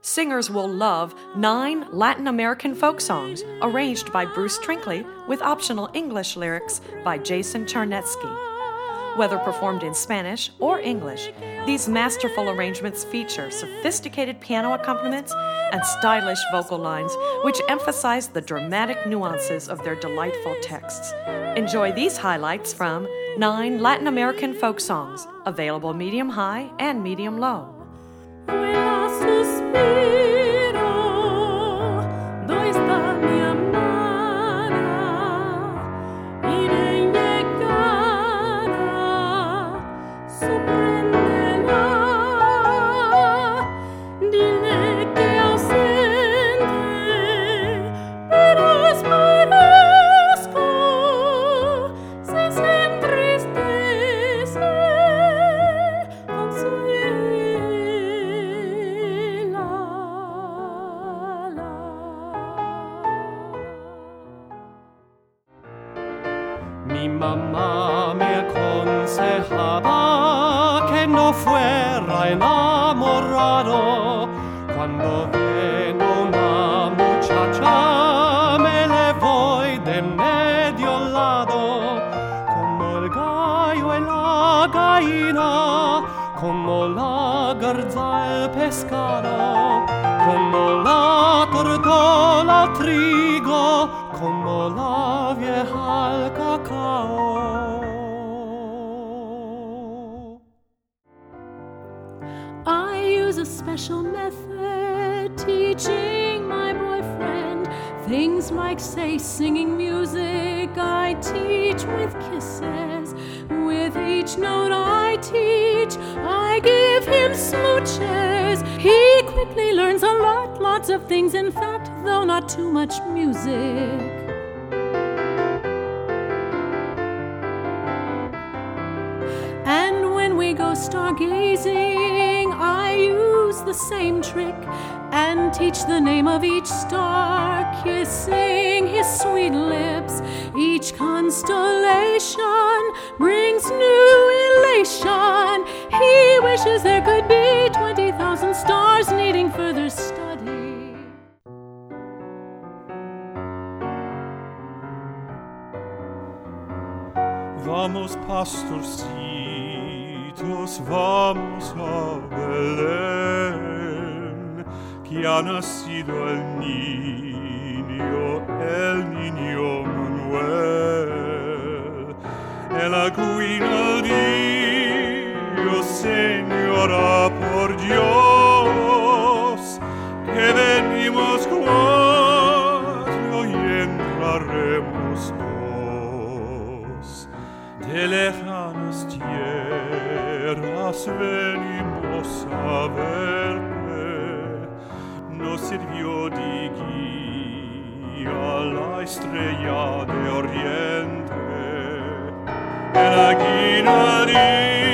Singers will love 9 Latin American folk songs arranged by Bruce Trinkley with optional English lyrics by Jason Charnetsky. Whether performed in Spanish or English, these masterful arrangements feature sophisticated piano accompaniments and stylish vocal lines which emphasize the dramatic nuances of their delightful texts. Enjoy these highlights from 9 Latin American folk songs, available medium high and medium low. Mi mamá me aconsejaba que no fuera enamorado. Cuando vengo una muchacha me le voy de medio lado, como el gallo y la gallina, como la garza el pescado, como la tortola al trigo, como la vieja al cacao. I use a special method teaching my boyfriend things like, say, singing music. I teach with kisses. With each note I teach, I give him smooches. He quickly learns a lot, lots of things, in fact, though not too much music. And when we go stargazing, I use the same trick and teach the name of each star, kissing his sweet lips. Each constellation brings new elation. He wishes there could be 20,000 stars needing further study. Vamos, pastorcitos, vamos a Belén, que ha nacido el niño Manuel. En la cuna Dios, Señora, por Dios, que venimos cuatro y entraremos dos. De lejanas tierras venimos a verte, nos sirvió de guía la estrella de oriente. En la guina